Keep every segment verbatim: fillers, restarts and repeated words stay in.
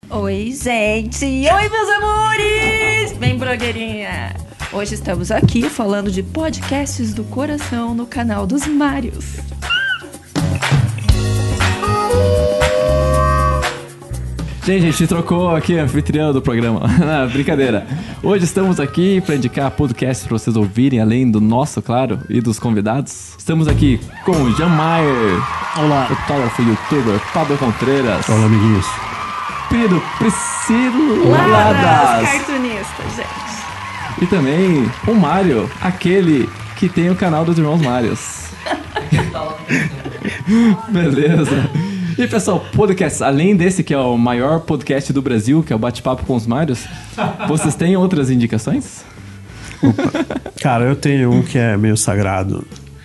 Oi, gente! Oi, meus amores! Bem, blogueirinha! Hoje estamos aqui falando de podcasts do coração no canal dos Mários. Gente, a gente trocou aqui a anfitriã do programa. Não, brincadeira. Hoje estamos aqui para indicar podcasts para vocês ouvirem, além do nosso, claro, e dos convidados. Estamos aqui com o Jean Maier. Olá. Fotógrafo e youtuber Pablo Contreras. Olá, amiguinhos. Pedro Priscila Ladas, cartunista, gente. E também o Mário, aquele que tem o canal dos Irmãos Mários. Beleza. E pessoal, podcast, além desse que é o maior podcast do Brasil, que é o Bate-Papo com os Mários, vocês têm outras indicações? Opa. Cara, eu tenho um que é meio sagrado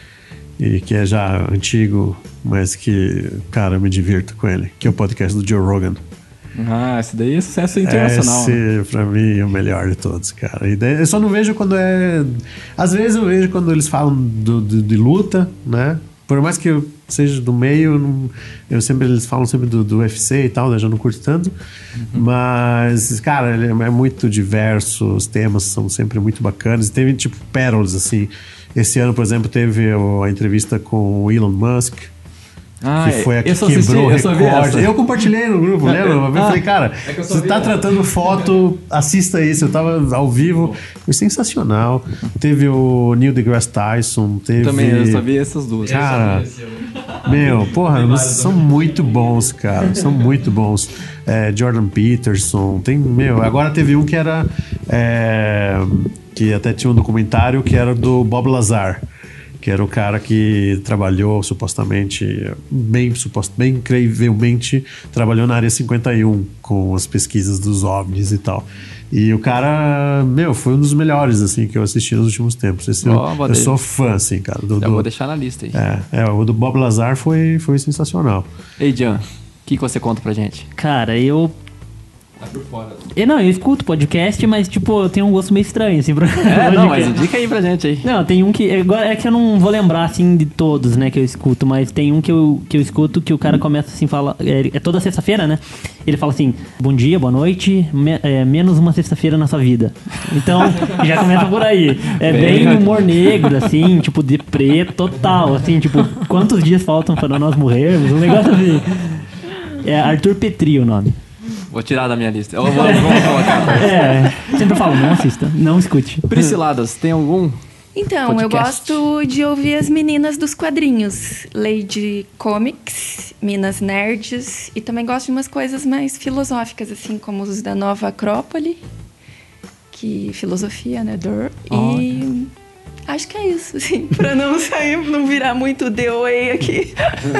e que é já antigo, mas que, cara, eu me divirto com ele, que é o podcast do Joe Rogan. Ah, esse daí é sucesso internacional. Esse, né? Pra mim, é o melhor de todos, cara. E daí, eu só não vejo quando é... Às vezes eu vejo quando eles falam do, do, de luta, né? Por mais que eu seja do meio, eu, não, eu sempre, eles falam sempre do, do U F C e tal, né? Já não curto tanto. Uhum. Mas, cara, ele é muito diverso, os temas são sempre muito bacanas. E teve, tipo, pérolas, assim. Esse ano, por exemplo, teve a entrevista com o Elon Musk. Ah, que foi a que quebrou o recorde. Eu, eu compartilhei no grupo, lembra? Eu ah, falei, cara, é você tá tratando foto, assista isso. Eu tava ao vivo, foi sensacional. Teve o Neil deGrasse Tyson, teve... Também, eu só vi essas duas. Cara, meu, porra, são muito bons, cara, são muito bons. É, Jordan Peterson, tem, meu, agora teve um que era... É, que até tinha um documentário que era do Bob Lazar, que era o cara que trabalhou supostamente, bem, supost, bem incrivelmente, trabalhou na Área cinquenta e um com as pesquisas dos OVNIs e tal. E o cara, meu, foi um dos melhores, assim, que eu assisti nos últimos tempos. Esse oh, eu, eu sou fã, assim, cara. Do, Já do, vou deixar na lista aí. É, é, o do Bob Lazar foi, foi sensacional. Ei, Jean, o que, que você conta pra gente? Cara, eu... Por fora. Eu, não, eu escuto podcast, mas tipo, eu tenho um gosto meio estranho, assim. Pra... É, não, mas indica aí pra gente aí. Não, tem um que... É que eu não vou lembrar, assim, de todos, né, que eu escuto, mas tem um que eu, que eu escuto que o cara começa assim, fala... É, é toda sexta-feira, né? Ele fala assim, bom dia, boa noite, me, é, menos uma sexta-feira na sua vida. Então, já começa por aí. É bem, bem humor negro, assim, tipo, deprê total, assim, tipo, quantos dias faltam para nós morrermos? Um negócio assim. É Arthur Petri o nome. Vou tirar da minha lista. Eu vou, vou colocar. É, sempre falo, não assista, não escute. Prisciladas, tem algum Então, podcast? Eu gosto de ouvir as meninas dos quadrinhos. Lady Comics, Minas Nerds. E também gosto de umas coisas mais filosóficas, assim, como os da Nova Acrópole. Que filosofia, né? Dur. Oh, e... Tá. Acho que é isso, assim. Pra não sair, não virar muito The Way aqui.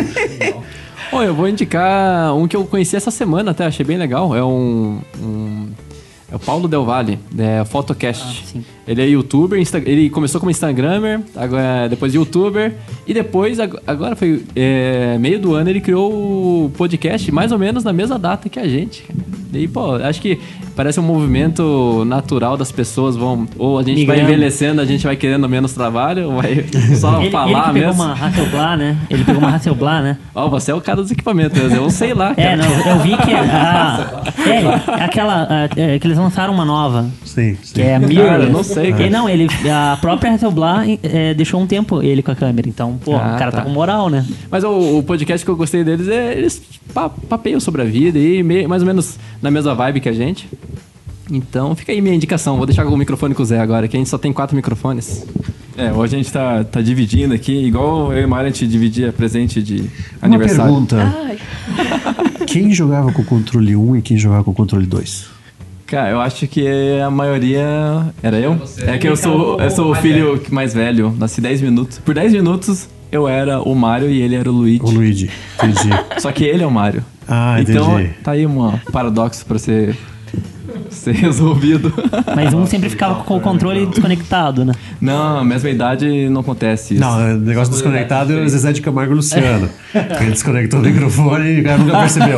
Bom, eu vou indicar um que eu conheci essa semana até, achei bem legal. É um... um é o Paulo Del Valle, é Photocast. Ah, ele é youtuber, Insta, ele começou como instagramer, agora, depois youtuber, e depois, agora foi é, meio do ano, ele criou o podcast mais ou menos na mesma data que a gente. E, pô, acho que parece um movimento natural das pessoas, vão, ou a gente Migrando. vai envelhecendo, a gente vai querendo menos trabalho, ou vai só ele, falar ele pegou mesmo. Uma Hasselblad, né? Ele pegou uma Hasselblad, né? Ó, oh, você é o cara dos equipamentos, eu sei lá, cara. É, não, eu vi que a, é, aquela, é, que eles lançaram uma nova. Sim, sim. Que é a Mirror. Cara, não sei. E, não, ele, a própria Hasselblad é, deixou um tempo ele com a câmera, então, pô, ah, o cara tá. tá com moral, né? Mas o, o podcast que eu gostei deles é eles papeiam sobre a vida e meio, mais ou menos na mesma vibe que a gente. Então fica aí minha indicação. Vou deixar o microfone com o Zé agora, que a gente só tem quatro microfones. É, hoje a gente tá, tá dividindo aqui, igual eu e a Mara, a gente dividia presente de Uma aniversário. Uma pergunta. Ai. Quem jogava com o controle um e quem jogava com o controle dois? Cara, eu acho que a maioria era eu. É que eu sou, eu sou o filho mais velho. Nasci dez minutos. Por dez minutos eu era o Mario e ele era o Luigi. O Luigi, entendi. Só que ele é o Mario. Ah, então, entendi. Tá aí um paradoxo pra ser... ser resolvido. Mas um sempre ficava com o controle desconectado, né? Não, a mesma idade não acontece isso. Não, o negócio desconectado é o Zezé de Camargo e Luciano. Ele desconectou o microfone e o cara nunca percebeu.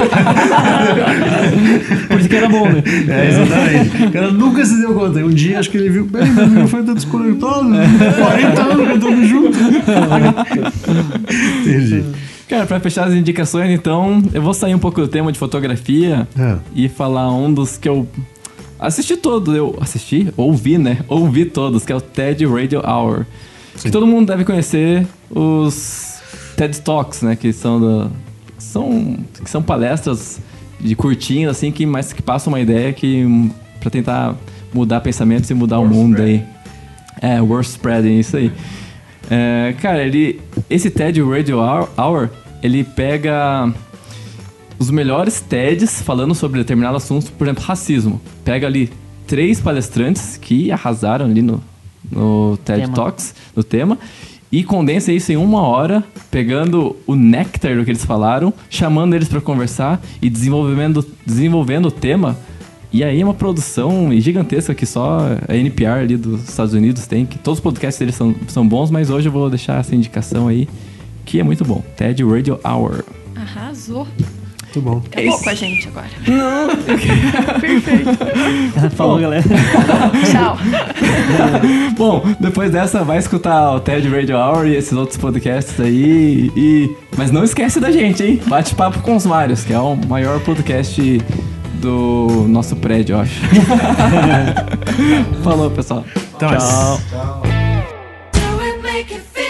Por isso que era bom, né? É, exatamente. O cara nunca se deu conta. Um dia acho que ele viu, bem, meu microfone tá desconectado. quarenta anos cantando junto. Entendi. Cara, pra fechar as indicações, então, eu vou sair um pouco do tema de fotografia É. e falar um dos que eu assisti todos. Eu assisti? Ouvi, né? Ouvi todos, que é o TED Radio Hour. Sim. Que todo mundo deve conhecer os TED Talks, né? Que são, da, são, que são palestras de curtinho, assim, que, mas que passam uma ideia que, pra tentar mudar pensamentos e mudar o mundo aí. É, word spreading, isso aí. É, cara, ele, esse TED Radio Hour, ele pega os melhores TEDs falando sobre determinado assunto, por exemplo, racismo. Pega ali três palestrantes que arrasaram ali no, no TED Tema. Talks, no tema, e condensa isso em uma hora, pegando o néctar do que eles falaram, chamando eles para conversar e desenvolvendo, desenvolvendo o tema. E aí é uma produção gigantesca que só a N P R ali dos Estados Unidos tem, que todos os podcasts deles são, são bons, mas hoje eu vou deixar essa indicação aí, que é muito bom. TED Radio Hour. Arrasou. Muito bom. Acabou com a gente agora. Não. Perfeito. Falou, galera. Tchau. Bom, depois dessa, vai escutar o TED Radio Hour e esses outros podcasts aí. E... Mas não esquece da gente, hein? Bate papo com os Mários, que é o maior podcast do nosso prédio, eu acho. Falou, pessoal. Então, Tchau. Tchau. Do it, make it feel